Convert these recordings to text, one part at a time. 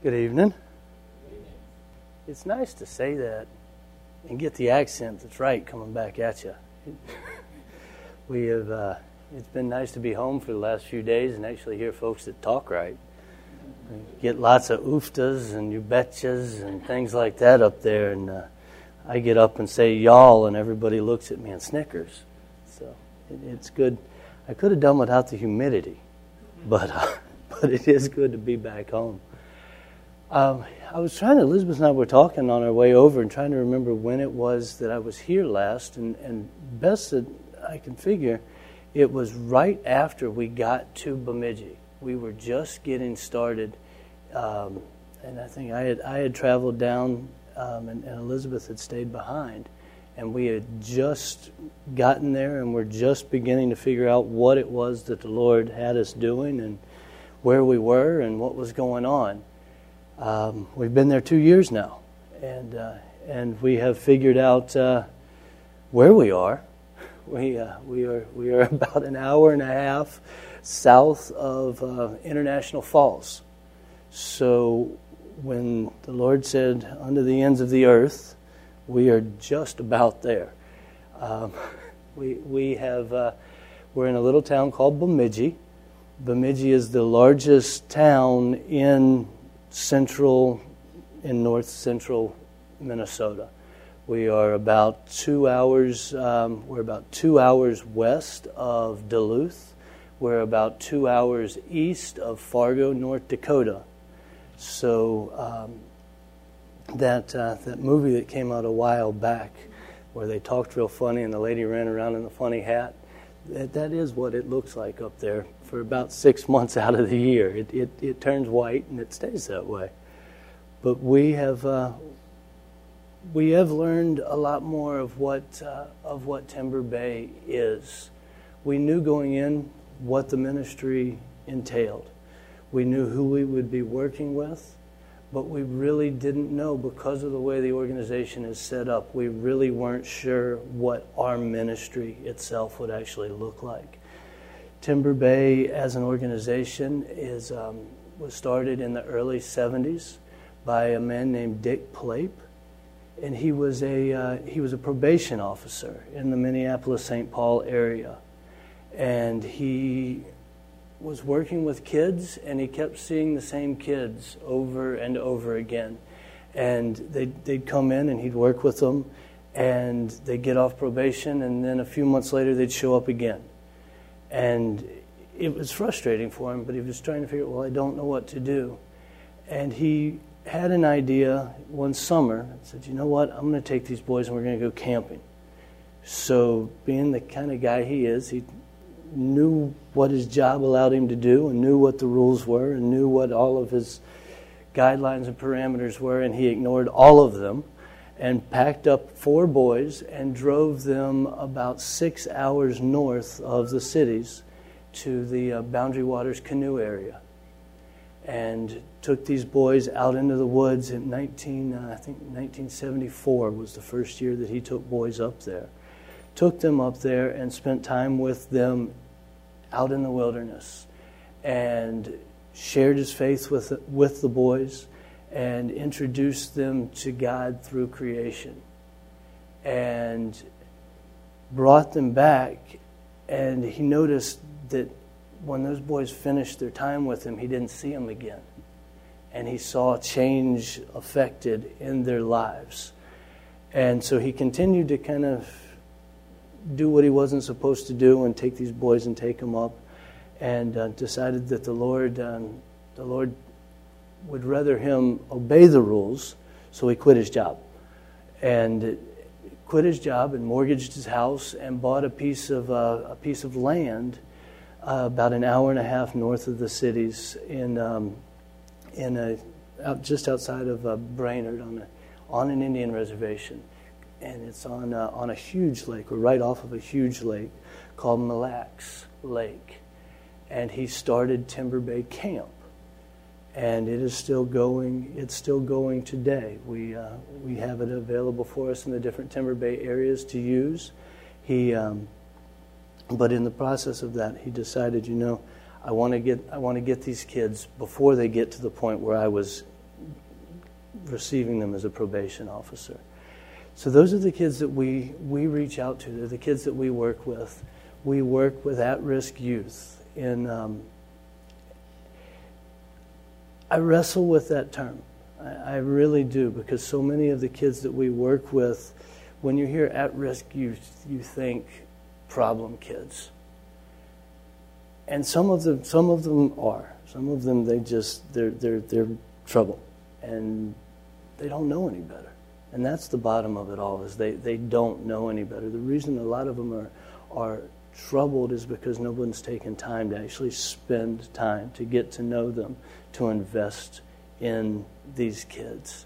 Good evening. It's nice to say that and get the accent that's right coming back at you. We have. It's been nice to be home for the last few days and actually hear folks that talk right. We get lots of ooftas and you betchas and things like that up there, and I get up and say y'all, and everybody looks at me and snickers. So it's good. I could have done without the humidity, but it is good to be back home. Elizabeth and I were talking on our way over and trying to remember when it was that I was here last, and best that I can figure, it was right after we got to Bemidji. We were just getting started, and I think I had traveled down, and Elizabeth had stayed behind, and we had just gotten there, and we're just beginning to figure out what it was that the Lord had us doing and where we were and what was going on. We've been there 2 years now, and we have figured out where we are. We are about an hour and a half south of International Falls. So when the Lord said, "Unto the ends of the earth," we are just about there. We're in a little town called Bemidji. Bemidji is the largest town in north central Minnesota. We are about 2 hours. We're about 2 hours west of Duluth. We're about 2 hours east of Fargo, North Dakota. So that movie that came out a while back, where they talked real funny and the lady ran around in the funny hat, that is what it looks like up there for about 6 months out of the year. It turns white and it stays that way. But we have learned a lot more of what Timber Bay is. We knew going in what the ministry entailed. We knew who we would be working with, but we really didn't know, because of the way the organization is set up, we really weren't sure what our ministry itself would actually look like. Timber Bay as an organization was started in the early 70s by a man named Dick Plape, and he was a probation officer in the Minneapolis-St. Paul area, and he was working with kids, and he kept seeing the same kids over and over again. And they'd come in, and he'd work with them, and they'd get off probation, and then a few months later, they'd show up again. And it was frustrating for him, but he was trying to figure out, well, I don't know what to do. And he had an idea one summer and said, you know what, I'm going to take these boys and we're going to go camping. So being the kind of guy he is, he knew what his job allowed him to do and knew what the rules were and knew what all of his guidelines and parameters were, and he ignored all of them and packed up 4 boys and drove them about 6 hours north of the cities to the Boundary Waters canoe area, and took these boys out into the woods in 1974 was the first year that he took boys up there. Took them up there and spent time with them out in the wilderness and shared his faith with the boys and introduced them to God through creation and brought them back. And he noticed that when those boys finished their time with him, he didn't see them again. And he saw change affected in their lives. And so he continued to kind of do what he wasn't supposed to do and take these boys and take them up, and decided that the Lord would rather him obey the rules, so he quit his job. And quit his job and mortgaged his house and bought a piece of land about an hour and a half north of the cities just outside of Brainerd on an Indian reservation. And it's on a huge lake. We're right off of a huge lake called Mille Lacs Lake. And he started Timber Bay Camp. And it is still going. It's still going today. We have it available for us in the different Timber Bay areas to use. But in the process of that, he decided, I want to get these kids before they get to the point where I was receiving them as a probation officer. So those are the kids that we reach out to. They're the kids that we work with. We work with at-risk youth. I wrestle with that term. I really do, because so many of the kids that we work with, when you hear at-risk youth, you think problem kids. And some of them are. Some of them, they're trouble. And they don't know any better. And that's the bottom of it all, is they don't know any better. The reason a lot of them are troubled is because no one's taken time to actually spend time to get to know them, to invest in these kids.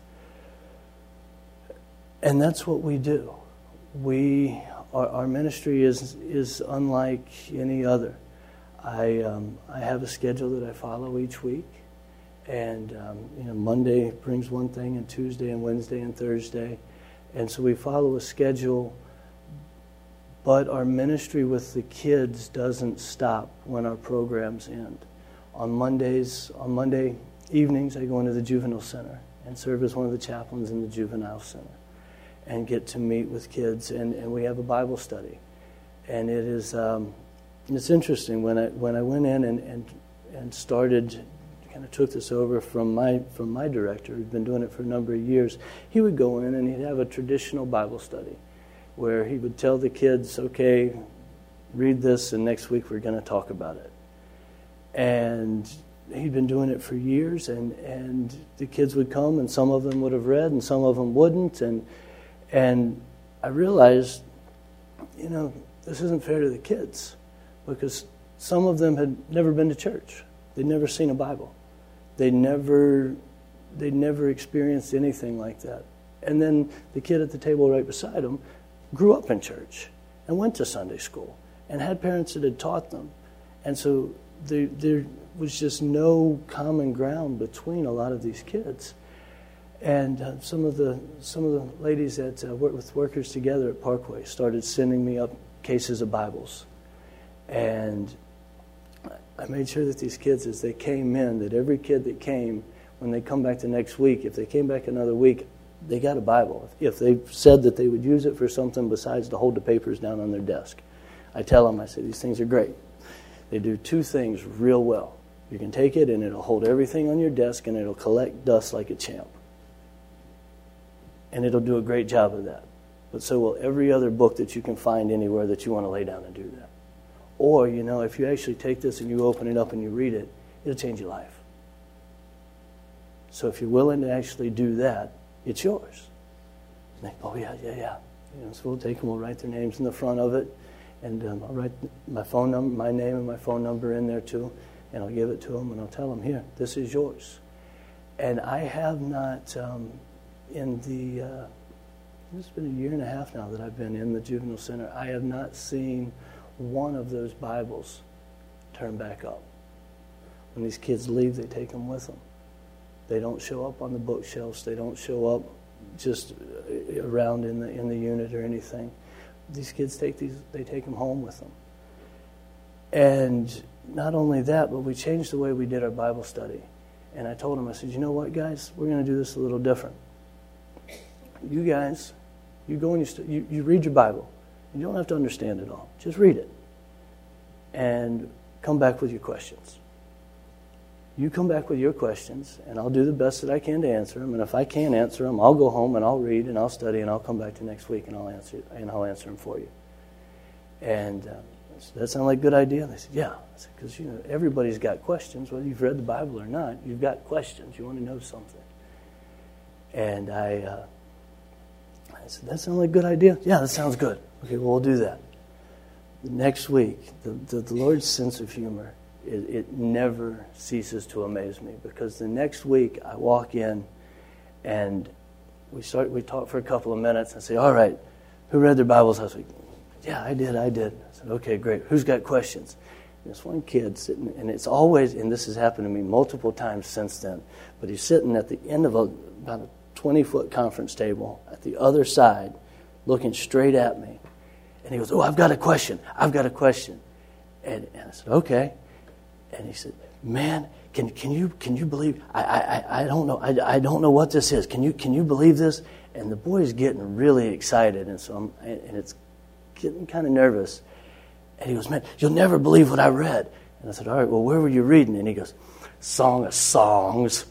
And that's what we do. Our ministry is unlike any other. I have a schedule that I follow each week. And Monday brings one thing, and Tuesday and Wednesday and Thursday. And so we follow a schedule, but our ministry with the kids doesn't stop when our programs end. On Monday evenings, I go into the juvenile center and serve as one of the chaplains in the juvenile center and get to meet with kids, and we have a Bible study. And it is it's interesting. When I went in and started, kind of took this over from my director, who'd been doing it for a number of years. He would go in and he'd have a traditional Bible study where he would tell the kids, okay, read this, and next week we're going to talk about it. And he'd been doing it for years, and the kids would come, and some of them would have read and some of them wouldn't, and I realized, this isn't fair to the kids, because some of them had never been to church. They'd never seen a Bible. They'd never experienced anything like that. And then the kid at the table right beside them grew up in church and went to Sunday school and had parents that had taught them. And so there was just no common ground between a lot of these kids. And some of the ladies that work with Workers Together at Parkway started sending me up cases of Bibles. And I made sure that these kids, as they came in, that every kid that came, when they come back the next week, if they came back another week, they got a Bible. If they said that they would use it for something besides to hold the papers down on their desk, I tell them, I say, these things are great. They do two things real well. You can take it and it'll hold everything on your desk and it'll collect dust like a champ. And it'll do a great job of that. But so will every other book that you can find anywhere that you want to lay down and do that. Or, if you actually take this and you open it up and you read it, it'll change your life. So if you're willing to actually do that, it's yours. And they, oh, yeah. So we'll take them, we'll write their names in the front of it, and I'll write my phone number, my name and my phone number in there too, and I'll give it to them, and I'll tell them, here, this is yours. And I have not, it's been a year and a half now that I've been in the juvenile center, I have not seen one of those Bibles turn back up. When these kids leave, they take them with them. They don't show up on the bookshelves. They don't show up just around in the unit or anything. These kids take them home with them. And not only that, but we changed the way we did our Bible study. And I told them, I said, you know what, guys? We're going to do this a little different. You guys, you go and you read your Bible. You don't have to understand it all. Just read it. And come back with your questions. You come back with your questions, and I'll do the best that I can to answer them. And if I can't answer them, I'll go home and I'll read and I'll study and I'll come back to next week and I'll answer them for you. And does that sound like a good idea? They said, yeah. I said, because everybody's got questions, whether you've read the Bible or not. You've got questions. You want to know something. And I said, that sounds like a good idea? Yeah, that sounds good. Okay, well, we'll do that. Next week, the Lord's sense of humor, it never ceases to amaze me, because the next week I walk in and we talk for a couple of minutes and say, all right, who read their Bibles last week? Yeah, I did. I said, okay, great. Who's got questions? And this one kid sitting, and it's always, and this has happened to me multiple times since then, but he's sitting at the end of about a 20-foot conference table at the other side, looking straight at me. And he goes, oh, I've got a question. And I said, okay. And he said, man, can you believe? I don't know. I don't know what this is. Can you believe this? And the boy's getting really excited, and it's getting kind of nervous. And he goes, man, you'll never believe what I read. And I said, all right, well, where were you reading? And he goes, Song of Songs.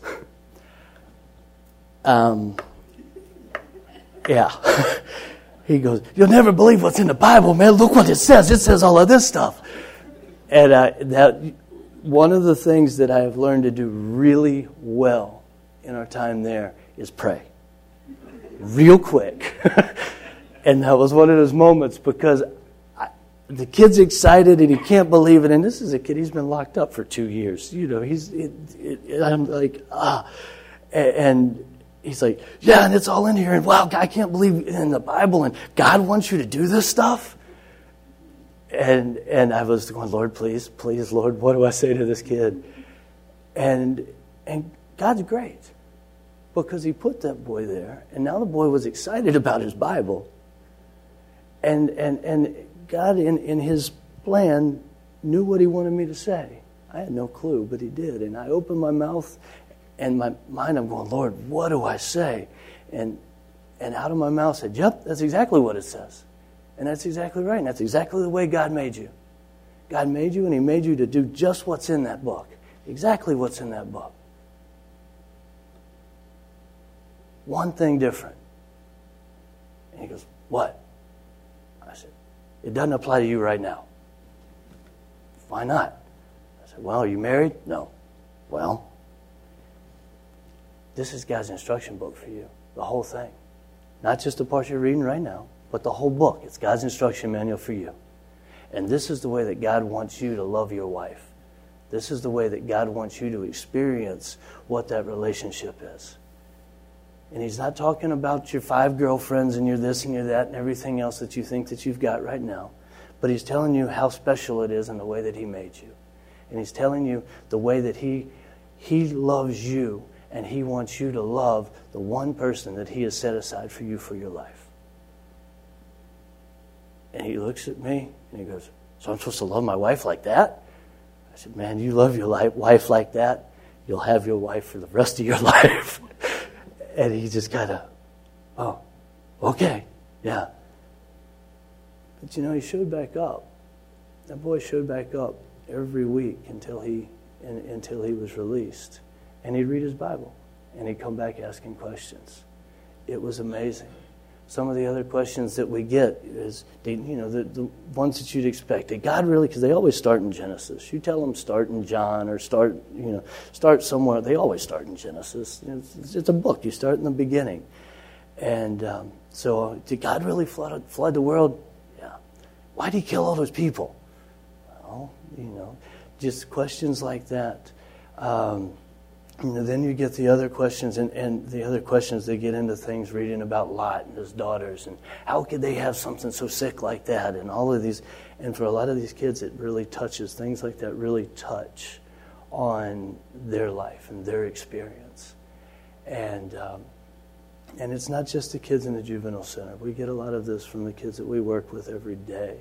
Yeah. He goes, you'll never believe what's in the Bible, man. Look what it says. It says all of this stuff. And that one of the things that I have learned to do really well in our time there is pray. Real quick. And that was one of those moments because the kid's excited and he can't believe it. And this is a kid, he's been locked up for 2 years. You know, I'm like, And he's like, yeah, and it's all in here. And wow, I can't believe in the Bible. And God wants you to do this stuff. And I was going, Lord, please, Lord, what do I say to this kid? And God's great because he put that boy there. And now the boy was excited about his Bible. And God, in his plan, knew what he wanted me to say. I had no clue, but he did. And I opened my mouth, and my mind, I'm going, Lord, what do I say? And out of my mouth said, yep, that's exactly what it says. And that's exactly right. And that's exactly the way God made you. God made you, and he made you to do just what's in that book. Exactly what's in that book. One thing different. And he goes, what? I said, it doesn't apply to you right now. Why not? I said, well, are you married? No. Well, this is God's instruction book for you. The whole thing. Not just the part you're reading right now, but the whole book. It's God's instruction manual for you. And this is the way that God wants you to love your wife. This is the way that God wants you to experience what that relationship is. And he's not talking about your 5 girlfriends and your this and your that and everything else that you think that you've got right now. But he's telling you how special it is in the way that he made you. And he's telling you the way that he loves you, and he wants you to love the one person that he has set aside for you for your life. And he looks at me and he goes, so I'm supposed to love my wife like that? I said, man, you love your wife like that, you'll have your wife for the rest of your life. And he just kind of, oh, okay, yeah. But he showed back up. That boy showed back up every week until he was released. And he'd read his Bible, and he'd come back asking questions. It was amazing. Some of the other questions that we get is, the ones that you'd expect. Did God really, because they always start in Genesis. You tell them start in John or start somewhere. They always start in Genesis. It's a book. You start in the beginning. And so did God really flood the world? Yeah. Why did he kill all those people? Well, just questions like that. Then you get the other questions, and the other questions, they get into things reading about Lot and his daughters, and how could they have something so sick like that, and all of these. And for a lot of these kids, it really touches, things like that really touch on their life and their experience. And it's not just the kids in the juvenile center. We get a lot of this from the kids that we work with every day.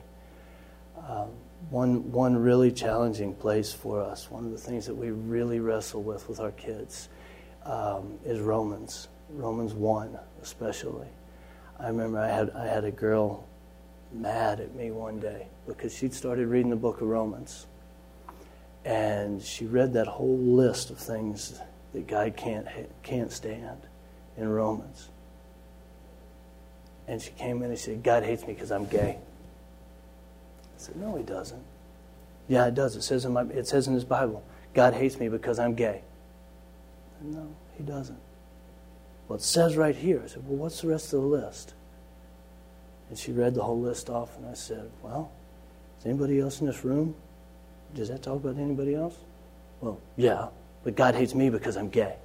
One really challenging place for us, one of the things that we really wrestle with our kids, is Romans 1 especially. I remember I had a girl mad at me one day because she'd started reading the book of Romans. And she read that whole list of things that God can't stand in Romans. And she came in and she said, God hates me because I'm gay. I said, no, he doesn't. Yeah, it does. It says in his Bible, God hates me because I'm gay. I said, no, he doesn't. Well, it says right here. I said, well, what's the rest of the list? And she read the whole list off, and I said, well, is anybody else in this room? Does that talk about anybody else? Well, yeah, but God hates me because I'm gay.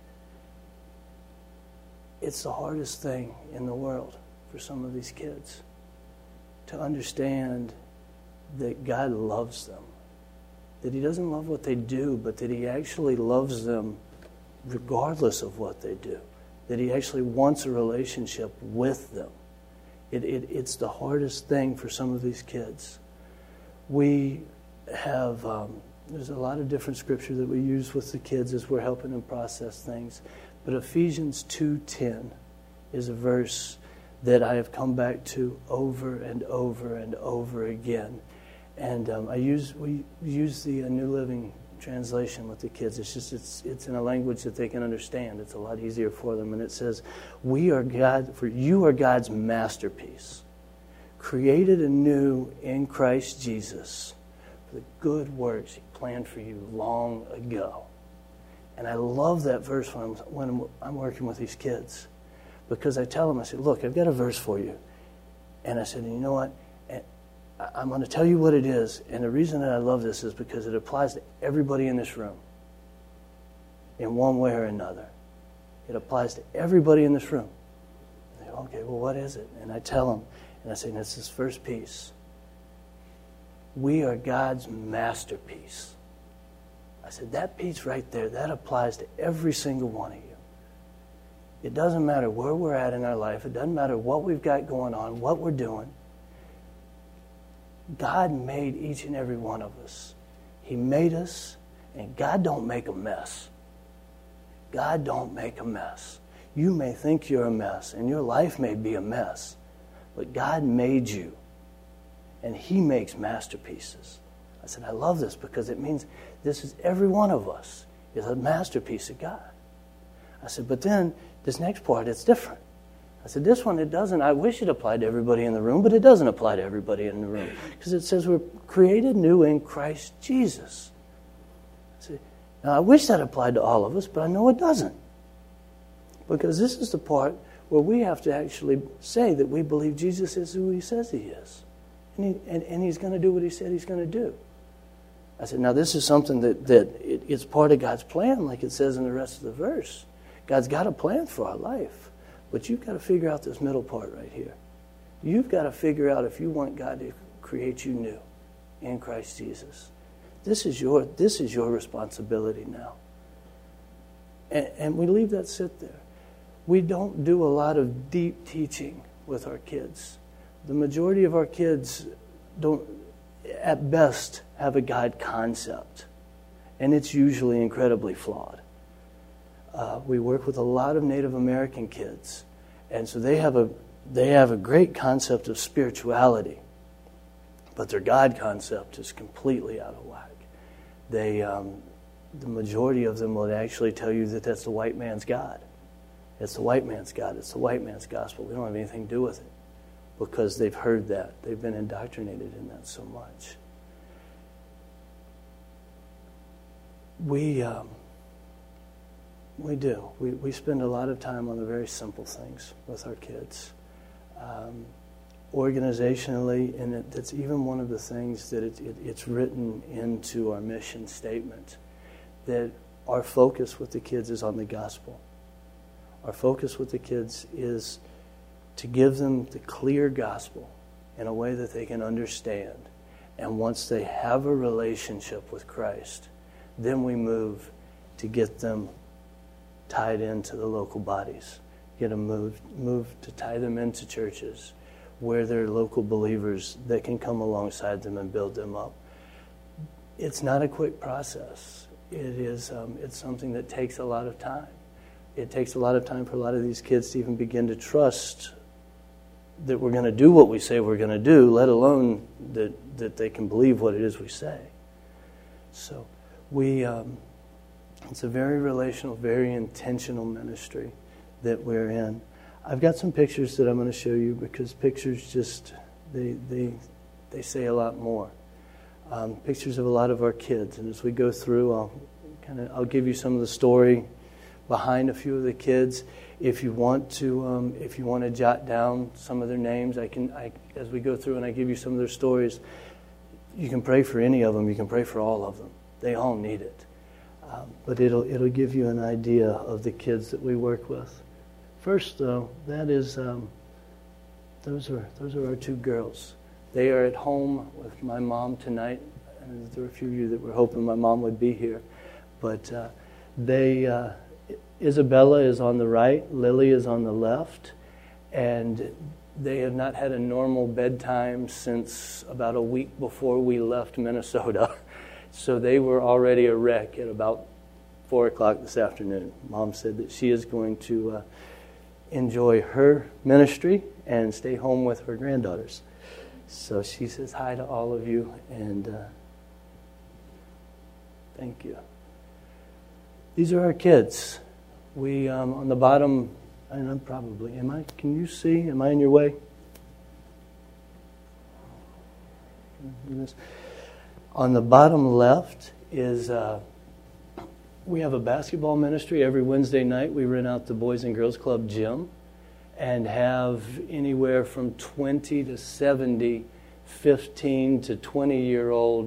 It's the hardest thing in the world for some of these kids to understand that God loves them, that he doesn't love what they do, but that he actually loves them regardless of what they do, that he actually wants a relationship with them. It's the hardest thing for some of these kids. We have there's a lot of different scripture that we use with the kids as we're helping them process things. But Ephesians 2:10 is a verse that I have come back to over and over and over again. And we use the New Living Translation with the kids. It's in a language that they can understand. It's a lot easier for them. And it says, you are God's masterpiece, created anew in Christ Jesus for the good works He planned for you long ago. And I love that verse when I'm working with these kids, because I tell them, I say, look, I've got a verse for you. And I said, you know what? I'm going to tell you what it is. And the reason that I love this is because it applies to everybody in this room in one way or another. It applies to everybody in this room. They go, okay, well, what is it? And I tell them, and I say, that's this first piece. We are God's masterpiece. I said, that piece right there, that applies to every single one of you. It doesn't matter where we're at in our life. It doesn't matter what we've got going on, what we're doing. God made each and every one of us. He made us, and God don't make a mess. God don't make a mess. You may think you're a mess, and your life may be a mess, but God made you, and He makes masterpieces. I said, I love this because it means this is every one of us is a masterpiece of God. I said, but then this next part, it's different. I said, this one, it doesn't. I wish it applied to everybody in the room, but it doesn't apply to everybody in the room because it says we're created new in Christ Jesus. I said, now, I wish that applied to all of us, but I know it doesn't, because this is the part where we have to actually say that we believe Jesus is who He says He is, and He's going to do what He said He's going to do. I said, now, this is something that it's part of God's plan, like it says in the rest of the verse. God's got a plan for our life. But you've got to figure out this middle part right here. You've got to figure out if you want God to create you new in Christ Jesus. This is your responsibility now. And we leave that sit there. We don't do a lot of deep teaching with our kids. The majority of our kids don't, at best, have a God concept. And it's usually incredibly flawed. We work with a lot of Native American kids, and so they have a great concept of spirituality, but their God concept is completely out of whack. The majority of them will actually tell you that that's the white man's God. It's the white man's God. It's the white man's gospel. We don't have anything to do with it because they've heard that. They've been indoctrinated in that so much. We do. We spend a lot of time on the very simple things with our kids. Organizationally, and that's even one of the things that it's written into our mission statement, that our focus with the kids is on the gospel. Our focus with the kids is to give them the clear gospel in a way that they can understand. And once they have a relationship with Christ, then we move to get them tied into the local bodies, get them moved to tie them into churches where there are local believers that can come alongside them and build them up. It's not a quick process. It's something that takes a lot of time. It takes a lot of time for a lot of these kids to even begin to trust that we're going to do what we say we're going to do, let alone that they can believe what it is we say. So it's a very relational, very intentional ministry that we're in. I've got some pictures that I'm going to show you because pictures just, they say a lot more. Pictures of a lot of our kids. And as we go through, I'll give you some of the story behind a few of the kids. If you want to jot down some of their names, as we go through and I give you some of their stories, you can pray for any of them. You can pray for all of them. They all need it. But it'll give you an idea of the kids that we work with. First, though, that is those are our two girls. They are at home with my mom tonight. And there were a few of you that were hoping my mom would be here, but Isabella is on the right, Lily is on the left, and they have not had a normal bedtime since about a week before we left Minnesota. So they were already a wreck at about 4 o'clock this afternoon. Mom said that she is going to enjoy her ministry and stay home with her granddaughters. So she says hi to all of you, and thank you. These are our kids. We, on the bottom, and I'm probably, can you see? Am I in your way? On the bottom left is, we have a basketball ministry. Every Wednesday night we rent out the Boys and Girls Club gym and have anywhere from 20 to 70 15 to 20-year-old,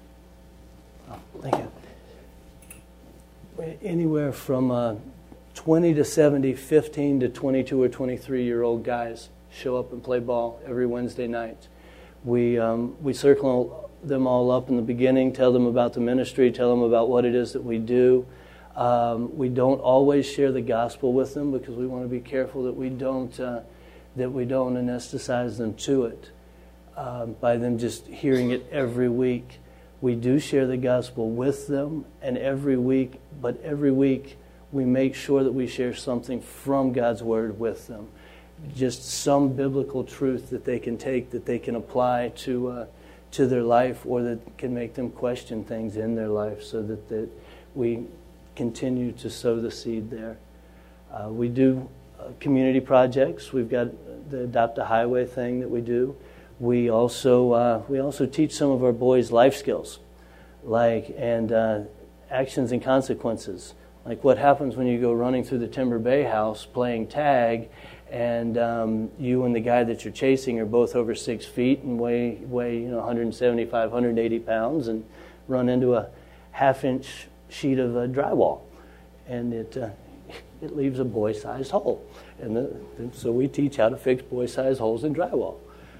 anywhere from 20 to 70, 15 to 22 or 23-year-old guys show up and play ball every Wednesday night. We circle them all up in the beginning, tell them about the ministry, tell them about what it is that we do. We don't always share the gospel with them because we want to be careful that we don't anesthetize them to it by them just hearing it every week. We do share the gospel with them, and every week we make sure that we share something from God's Word with them. Just some biblical truth that they can take, that they can apply to their life, or that can make them question things in their life, so that we continue to sow the seed there. We do community projects. We've got the Adopt a Highway thing that we do. We also teach some of our boys life skills, and actions and consequences. Like what happens when you go running through the Timber Bay house playing tag, and you and the guy that you're chasing are both over 6 feet and weigh 175, 180 pounds, and run into a half-inch sheet of drywall, and it leaves a boy-sized hole. And so we teach how to fix boy-sized holes in drywall.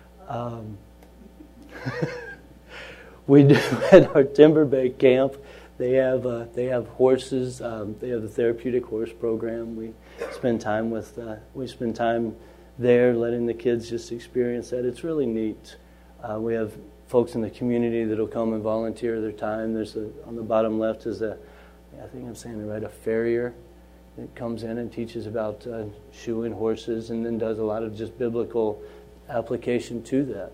We do at our Timber Bay camp. They have horses. They have the therapeutic horse program. We spend time there, letting the kids just experience that. It's really neat. We have folks in the community that'll come and volunteer their time. On the bottom left is I think I'm saying it right, a farrier that comes in and teaches about shoeing horses, and then does a lot of just biblical application to that.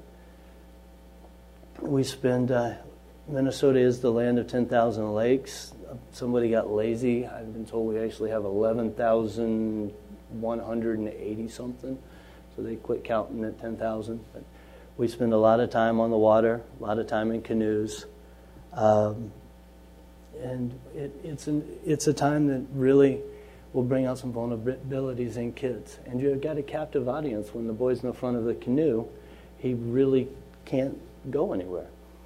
We spend, Minnesota is the land of 10,000 lakes. Somebody got lazy. I've been told we actually have 11,180 something. So they quit counting at 10,000. But we spend a lot of time on the water, a lot of time in canoes. And it's a time that really will bring out some vulnerabilities in kids. And you've got a captive audience. When the boy's in the front of the canoe, he really can't go anywhere.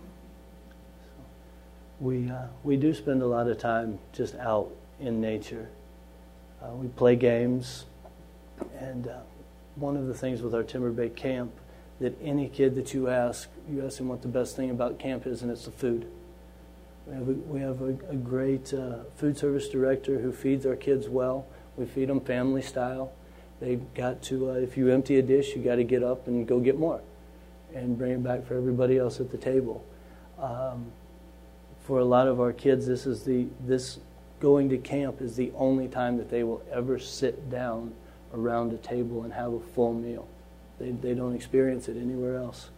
So we do spend a lot of time just out in nature. We play games, and one of the things with our Timber Bay camp, that any kid that you ask them what the best thing about camp is, and it's the food. We have a great food service director who feeds our kids well. We feed them family style. They've got to, if you empty a dish, you got to get up and go get more and bring it back for everybody else at the table. For a lot of our kids, this going to camp is the only time that they will ever sit down around a table and have a full meal. They don't experience it anywhere else.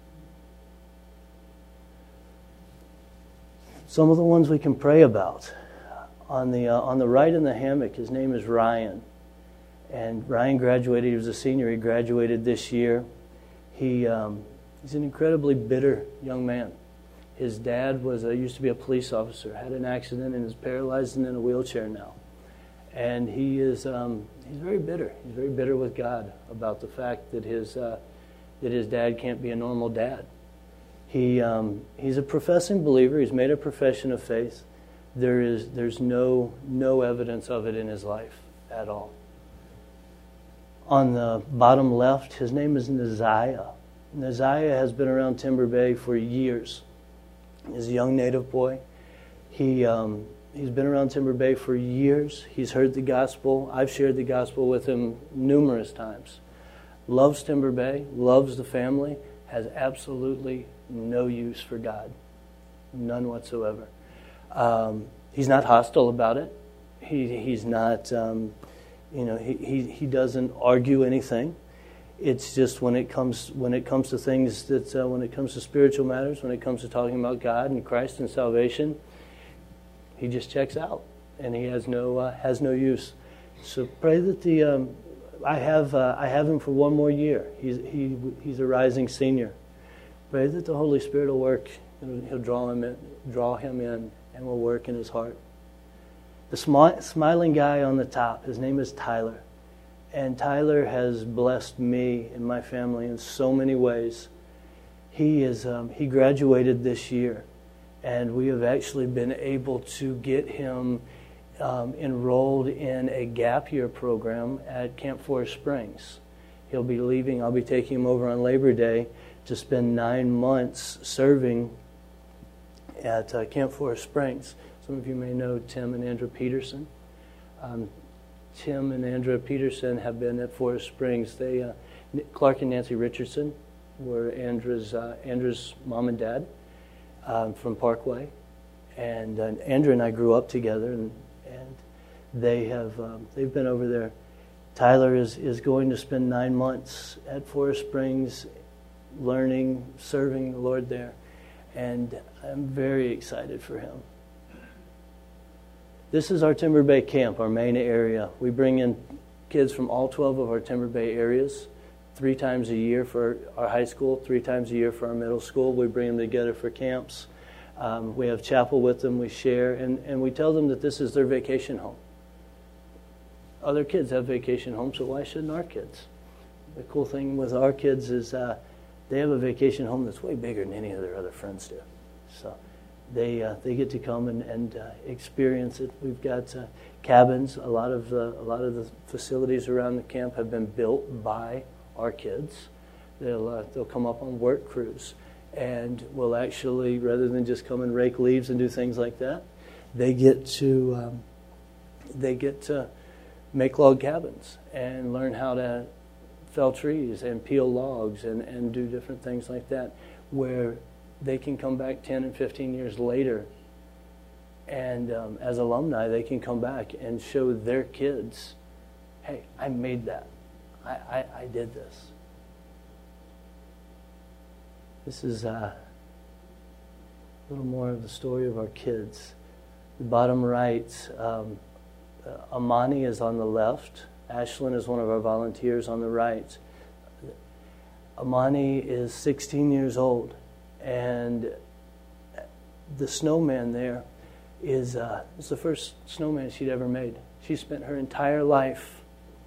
Some of the ones we can pray about. On the right in the hammock, his name is Ryan. And Ryan graduated. He was a senior. He graduated this year. He's an incredibly bitter young man. His dad used to be a police officer, had an accident, and is paralyzed and in a wheelchair now. And he's very bitter. He's very bitter with God about the fact that his dad can't be a normal dad. He's a professing believer. He's made a profession of faith. There's no evidence of it in his life at all. On the bottom left, his name is Neziah. Neziah has been around Timber Bay for years. He's a young native boy. He's been around Timber Bay for years. He's heard the gospel. I've shared the gospel with him numerous times. Loves Timber Bay, loves the family, has absolutely no use for God. None whatsoever. He's not hostile about it. He's not, he doesn't argue anything. It's just when it comes to things that when it comes to spiritual matters, when it comes to talking about God and Christ and salvation, he just checks out, and he has no use. So pray that I have him for one more year. He's a rising senior. Pray that the Holy Spirit will work. He'll draw him in, and will work in his heart. The smiling guy on the top, his name is Tyler. And Tyler has blessed me and my family in so many ways. He graduated this year, and we have actually been able to get him enrolled in a gap year program at Camp Forest Springs. He'll be leaving. I'll be taking him over on Labor Day to spend 9 months serving at Camp Forest Springs. Some of you may know Tim and Andrea Peterson. Tim and Andrea Peterson have been at Forest Springs. Clark and Nancy Richardson were Andrea's mom and dad from Parkway, and Andrea and I grew up together, and they've been over there. Tyler is going to spend 9 months at Forest Springs, learning, serving the Lord there, and I'm very excited for him. This is our Timber Bay camp, our main area. We bring in kids from all 12 of our Timber Bay areas 3 times a year for our high school, 3 times a year for our middle school. We bring them together for camps. We have chapel with them. We share, and we tell them that this is their vacation home. Other kids have vacation homes, so why shouldn't our kids? The cool thing with our kids is they have a vacation home that's way bigger than any of their other friends do. So they get to come and experience it. We've got cabins. A lot of the facilities around the camp have been built by our kids. They'll come up on work crews, and will actually, rather than just come and rake leaves and do things like that, they get to make log cabins and learn how to fell trees and peel logs and do different things like that, where they can come back 10 and 15 years later, and as alumni, they can come back and show their kids, hey, I made that. I did this. This is a little more of the story of our kids. The bottom right, Amani is on the left. Ashlyn is one of our volunteers on the right. Amani is 16 years old. And the snowman there is the first snowman she'd ever made. She spent her entire life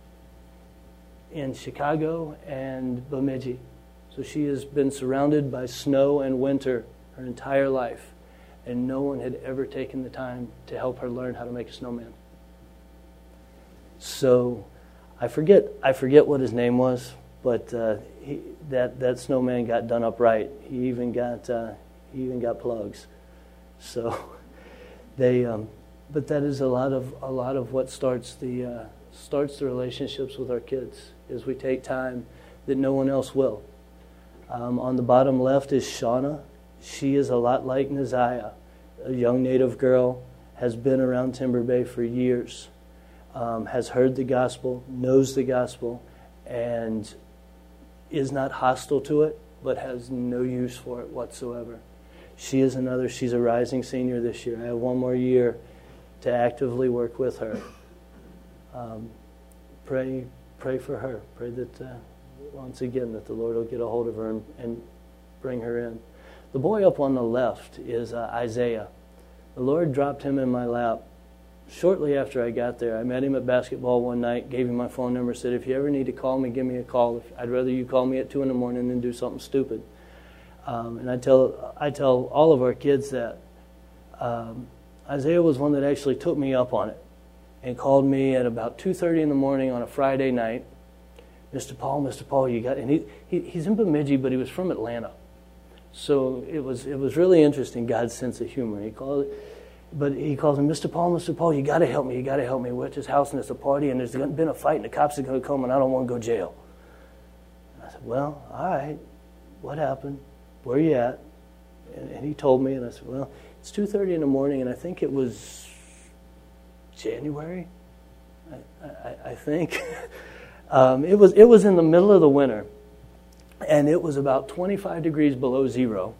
in Chicago and Bemidji. So she has been surrounded by snow and winter her entire life. And no one had ever taken the time to help her learn how to make a snowman. So I forget what his name was, but that snowman got done up right. He even got plugs. So but that is a lot of what starts the relationships with our kids, is we take time that no one else will. On the bottom left is Shauna. She is a lot like Neziah, a young Native girl, has been around Timber Bay for years, has heard the gospel, knows the gospel, and is not hostile to it, but has no use for it whatsoever. She's a rising senior this year. I have one more year to actively work with her. Pray for her. Pray that, once again, that the Lord will get a hold of her and bring her in. The boy up on the left is Isaiah. The Lord dropped him in my lap shortly after I got there. I met him at basketball one night, gave him my phone number, said, if you ever need to call me, give me a call. I'd rather you call me at 2 a.m. than do something stupid. And I tell all of our kids that. Isaiah was one that actually took me up on it and called me at about 2:30 in the morning on a Friday night. Mr. Paul, you got... And he's in Bemidji, but he was from Atlanta. So it was really interesting, God's sense of humor. He calls him, Mr. Paul, you got to help me. We're at his house and it's a party and there's been a fight and the cops are going to come and I don't want to go to jail. And I said, well, all right, what happened? Where are you at? And he told me, and I said, well, It's 2:30 in the morning, and I think it was January. I think it was in the middle of the winter, and it was about 25 degrees below zero.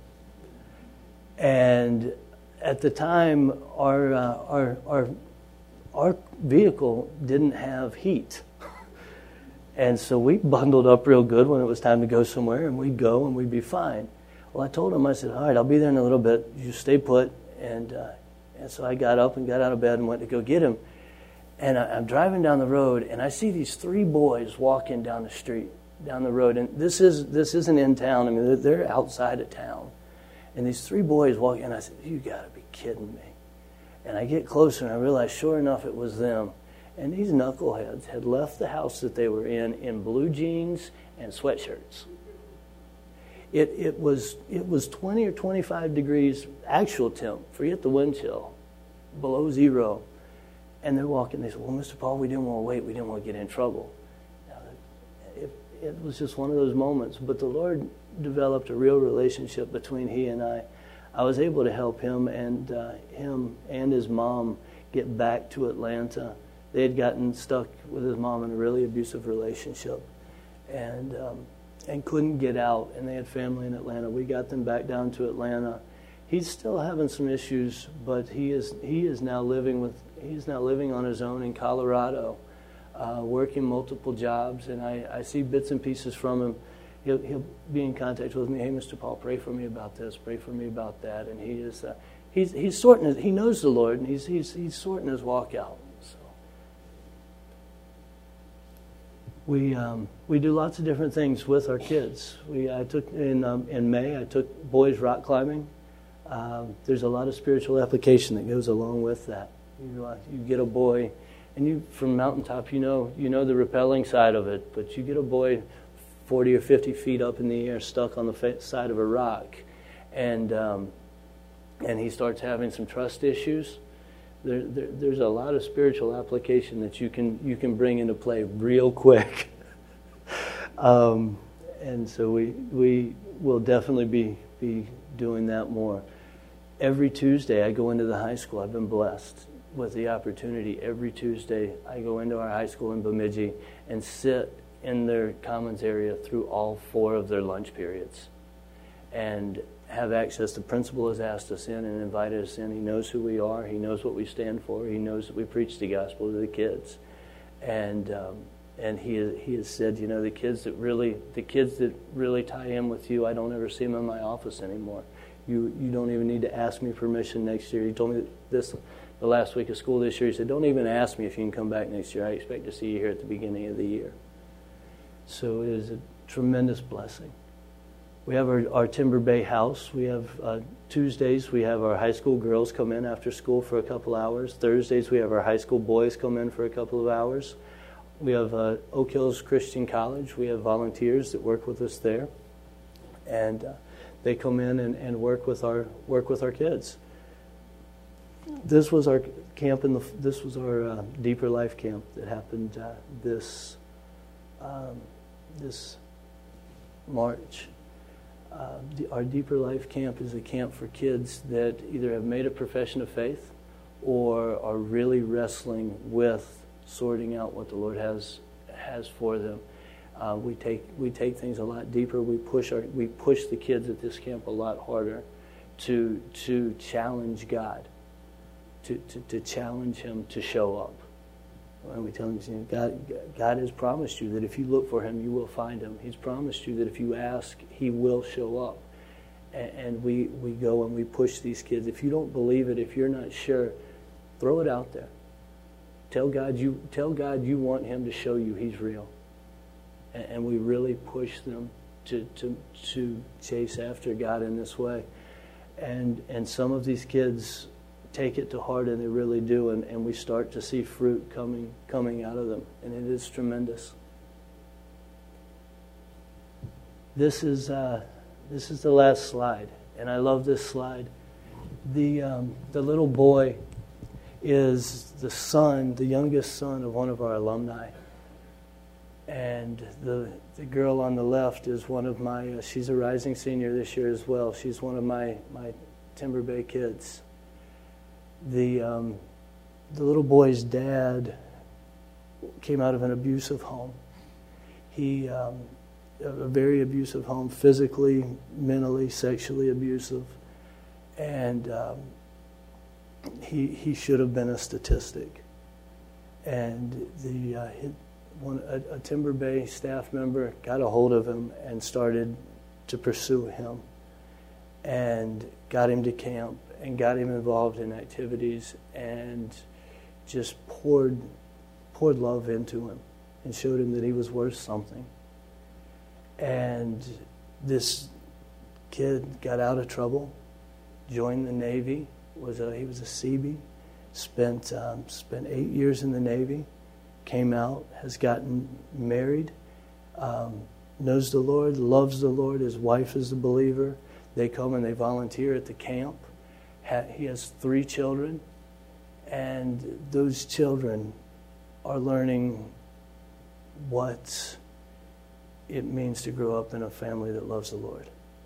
And at the time, our vehicle didn't have heat. And so we bundled up real good when it was time to go somewhere, and we'd go and we'd be fine. Well, I told him, I said, all right, I'll be there in a little bit. You stay put. And so I got up and got out of bed and went to go get him. And I'm driving down the road, and I see these three boys walking down the street, down the road. And this isn't in town. I mean, they're outside of town. And these three boys walking, and I said, you got to be kidding me. And I get closer, and I realize, sure enough, it was them. And these knuckleheads had left the house that they were in blue jeans and sweatshirts. It was 20 or 25 degrees actual temp, forget the wind chill, below zero. And they're walking, they said, well, Mr. Paul, we didn't want to wait, we didn't want to get in trouble. It was just one of those moments, but the Lord developed a real relationship between he and I. I was able to help him and his mom get back to Atlanta. They had gotten stuck with his mom in a really abusive relationship and couldn't get out, and they had family in Atlanta. We got them back down to Atlanta. He's still having some issues, but he is now living on his own in Colorado, working multiple jobs, and I see bits and pieces from him. He'll be in contact with me. Hey, Mr. Paul, pray for me about this, pray for me about that, and he's sorting. He knows the Lord, and he's sorting his walk out. We do lots of different things with our kids. I took in May. I took boys rock climbing. There's a lot of spiritual application that goes along with that. You get a boy, and you from mountaintop, you know the rappelling side of it. But you get a boy 40 or 50 feet up in the air, stuck on the side of a rock, and he starts having some trust issues. There's a lot of spiritual application that you can bring into play real quick, and so we will definitely be doing that more. Every Tuesday I go into the high school. I've been blessed with the opportunity. Every Tuesday I go into our high school in Bemidji and sit in their commons area through all 4 of their lunch periods, and have access. The principal has asked us in and invited us in. He knows who we are. He knows what we stand for. He knows that we preach the gospel to the kids, and he has said, the kids that really tie in with you, I don't ever see them in my office anymore. You don't even need to ask me permission next year. He told me this the last week of school this year. He said, don't even ask me if you can come back next year. I expect to see you here at the beginning of the year. So it is a tremendous blessing. We have our Timber Bay house. We have Tuesdays, we have our high school girls come in after school for a couple hours. Thursdays, we have our high school boys come in for a couple of hours. We have Oak Hills Christian College. We have volunteers that work with us there. And they come in and work with our kids. This was our camp this was our Deeper Life camp that happened this March. Our Deeper Life camp is a camp for kids that either have made a profession of faith or are really wrestling with sorting out what the Lord has for them. We take things a lot deeper. We push the kids at this camp a lot harder to challenge God, to challenge Him to show up. And we tell them, God has promised you that if you look for Him, you will find Him. He's promised you that if you ask, He will show up. And we go and we push these kids. If you don't believe it, if you're not sure, throw it out there. Tell God you want Him to show you He's real. And we really push them to chase after God in this way. And some of these kids take it to heart, and they really do, and we start to see fruit coming out of them, and it is tremendous. This is the last slide, and I love this slide. The little boy is the youngest son of one of our alumni, and the girl on the left is one of my. She's a rising senior this year as well. She's one of my Timber Bay kids. The little boy's dad came out of an abusive home. He a very abusive home, physically, mentally, sexually abusive, and he should have been a statistic. And a Timber Bay staff member got a hold of him and started to pursue him, and got him to camp and got him involved in activities, and just poured love into him and showed him that he was worth something. And this kid got out of trouble, joined the Navy. He was a Seabee. Spent 8 years in the Navy. Came out, has gotten married. Knows the Lord, loves the Lord. His wife is a believer. They come and they volunteer at the camp. He has 3 children, and those children are learning what it means to grow up in a family that loves the Lord.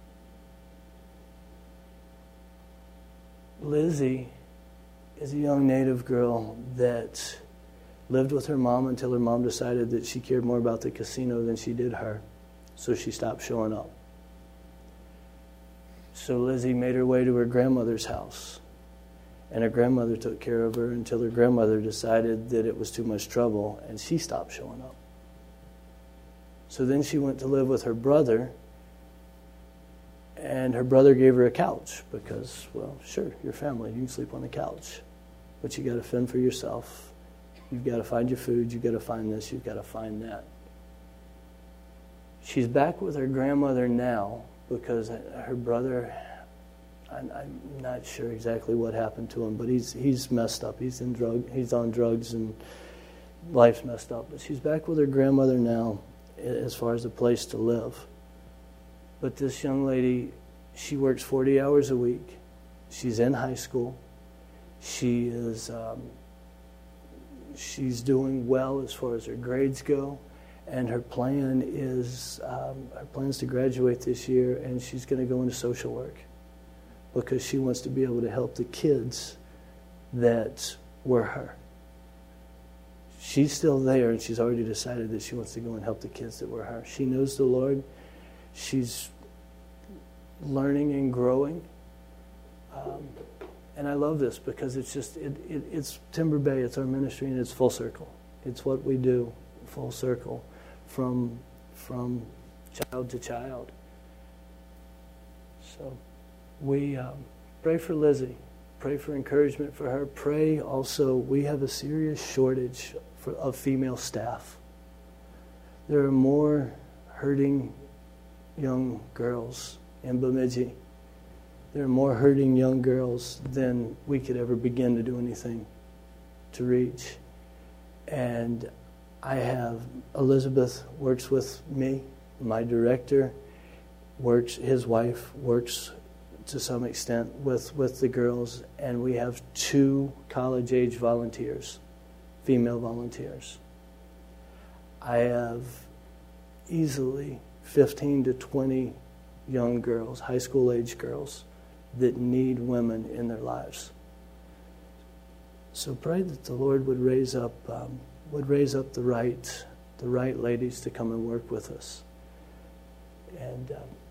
Lizzie is a young Native girl that lived with her mom until her mom decided that she cared more about the casino than she did her. So she stopped showing up. So Lizzie made her way to her grandmother's house. And her grandmother took care of her until her grandmother decided that it was too much trouble, and she stopped showing up. So then she went to live with her brother, and her brother gave her a couch because, well, sure, your family, you can sleep on the couch. But you got to fend for yourself. You've got to find your food. You've got to find this. You've got to find that. She's back with her grandmother now because her brother, I'm not sure exactly what happened to him, but he's messed up. He's on drugs, and life's messed up. But she's back with her grandmother now as far as a place to live. But this young lady, she works 40 hours a week. She's in high school. She is she's doing well as far as her grades go, and her plan is to graduate this year, and she's going to go into social work because she wants to be able to help the kids that were her. She's still there, and she's already decided that she wants to go and help the kids that were her. She knows the Lord. She's learning and growing. And I love this because it's just, it's Timber Bay, it's our ministry, and it's full circle. It's what we do, full circle, from child to child. So we pray for Lizzie. Pray for encouragement for her. Pray also, we have a serious shortage of female staff. There are more hurting young girls in Bemidji. There are more hurting young girls than we could ever begin to do anything to reach. And I have, Elizabeth works with me, my director his wife works to some extent with the girls, and we have 2 college-age volunteers, female volunteers. I have easily 15 to 20 young girls, high school-age girls, that need women in their lives. So pray that the Lord would raise up the right ladies to come and work with us. And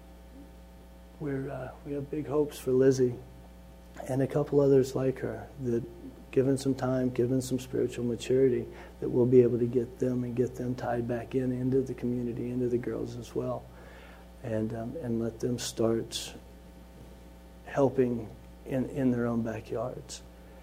we have big hopes for Lizzie and a couple others like her that, given some time, given some spiritual maturity, that we'll be able to get them tied back into the community, into the girls as well, and let them start helping in their own backyards.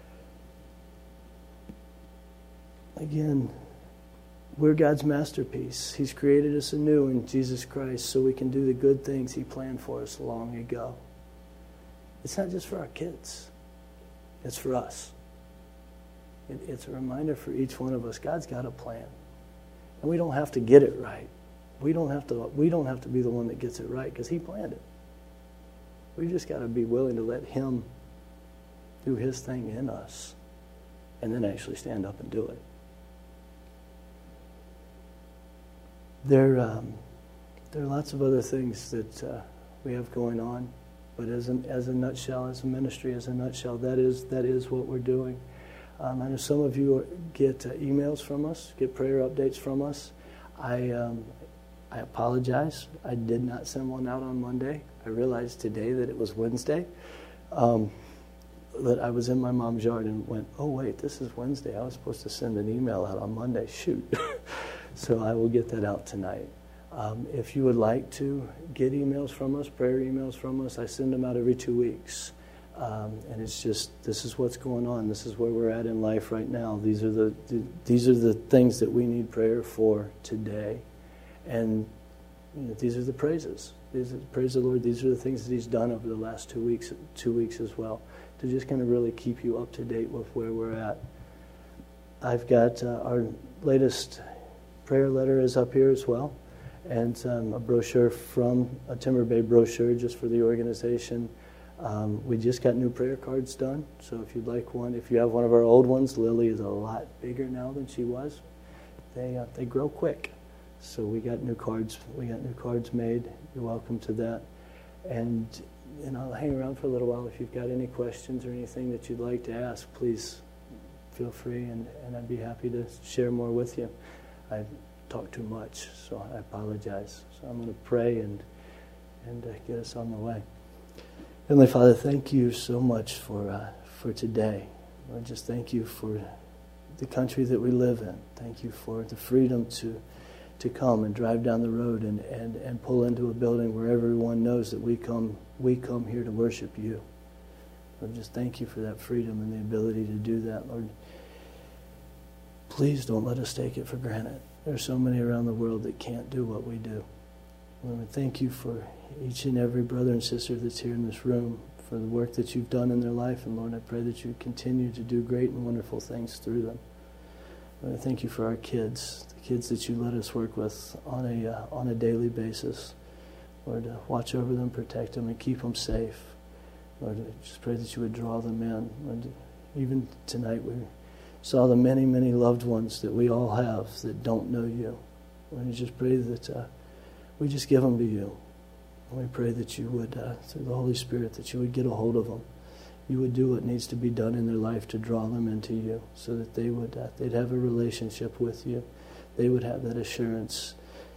Again, we're God's masterpiece. He's created us anew in Jesus Christ so we can do the good things He planned for us long ago. It's not just for our kids. It's for us. It's a reminder for each one of us. God's got a plan. And we don't have to get it right. We don't have to be the one that gets it right because He planned it. We just got to be willing to let Him do His thing in us and then actually stand up and do it. There are lots of other things that we have going on. But as a nutshell, as a ministry, as a nutshell, that is what we're doing. I know some of you get emails from us, get prayer updates from us. I apologize. I did not send one out on Monday. I realized today that it was Wednesday. That I was in my mom's yard and went, oh, wait, this is Wednesday. I was supposed to send an email out on Monday. Shoot. So I will get that out tonight. If you would like to get emails from us, prayer emails from us, I send them out every 2 weeks. And it's just, this is what's going on. This is where we're at in life right now. These are the things that we need prayer for today. And these are the praises. Praise the Lord. These are the things that He's done over the last 2 weeks as well, to just kind of really keep you up to date with where we're at. I've got our latest prayer letter is up here as well, and a brochure from a Timber Bay brochure just for the organization. We just got new prayer cards done, so if you'd like one, if you have one of our old ones, Lily is a lot bigger now than she was. They grow quick, so we got new cards. We got new cards made. You're welcome to that, and I'll hang around for a little while. If you've got any questions or anything that you'd like to ask, please feel free, and I'd be happy to share more with you. I talk too much, so I apologize. So I'm going to pray and get us on the way. Heavenly Father, thank you so much for today. Lord, just thank you for the country that we live in. Thank you for the freedom to come and drive down the road and pull into a building where everyone knows that we come here to worship you. Lord, just thank you for that freedom and the ability to do that. Lord, please don't let us take it for granted. There are so many around the world that can't do what we do. Lord, thank you for each and every brother and sister that's here in this room, for the work that you've done in their life. And Lord, I pray that you continue to do great and wonderful things through them. Lord, I thank you for our kids, the kids that you let us work with on a daily basis. Lord, watch over them, protect them, and keep them safe. Lord, I just pray that you would draw them in. Lord, even tonight we saw the many, many loved ones that we all have that don't know you. Lord, I just pray that we just give them to you. And we pray that you would, through the Holy Spirit, that you would get a hold of them. You would do what needs to be done in their life to draw them into you, so that they'd have a relationship with you. They would have that assurance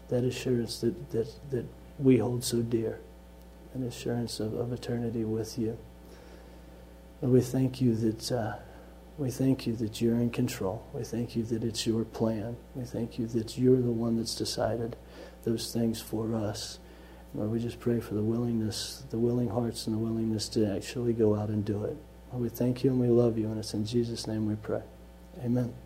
that we hold so dear, an assurance of eternity with you. And we thank you that you're in control. We thank you that it's your plan. We thank you that you're the one that's decided those things for us. Lord, we just pray for the willing hearts and the willingness to actually go out and do it. Lord, we thank you and we love you, and it's in Jesus' name we pray. Amen.